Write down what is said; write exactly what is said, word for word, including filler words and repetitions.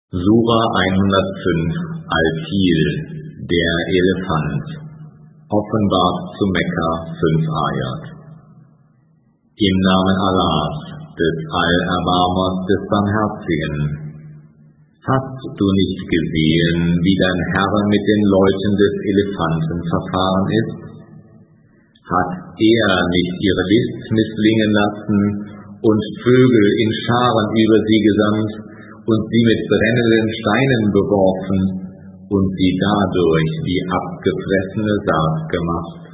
Sura hundertfünf Al-Fil, der Elefant, offenbart zu Mekka fünf Ayat. Im Namen Allahs, des Allerbarmers, des Barmherzigen. Hast du nicht gesehen, wie dein Herr mit den Leuten des Elefanten verfahren ist? Hat er nicht ihre List misslingen lassen und Vögel in Scharen über sie gesandt und sie mit brennenden Steinen beworfen und sie dadurch wie abgefressene Saat gemacht?